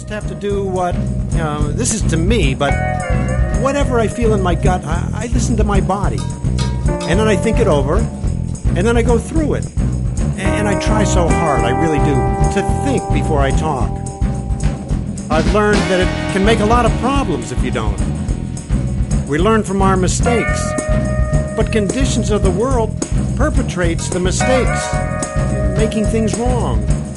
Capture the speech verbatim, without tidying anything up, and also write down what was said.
just have to do what, you know, this is to me, but whatever I feel in my gut, I, I listen to my body. And then I think it over, and then I go through it. And I try so hard, I really do, to think before I talk. I've learned that it can make a lot of problems if you don't. We learn from our mistakes, but conditions of the world perpetrates the mistakes, making things wrong.